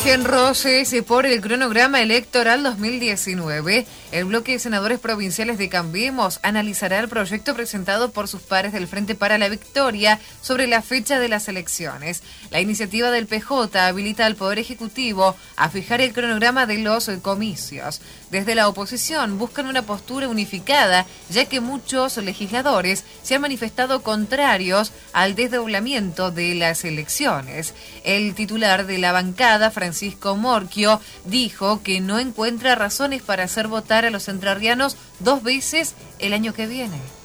Surgen roces por el cronograma electoral 2019. El bloque de senadores provinciales de Cambiemos analizará el proyecto presentado por sus pares del Frente para la Victoria sobre la fecha de las elecciones. La iniciativa del PJ habilita al Poder Ejecutivo a fijar el cronograma de los comicios. Desde la oposición buscan una postura unificada, ya que muchos legisladores se han manifestado contrarios al desdoblamiento de las elecciones. El titular de la bancada, Francisco Morquio, dijo que no encuentra razones para hacer votar a los entrerrianos 2 veces el año que viene.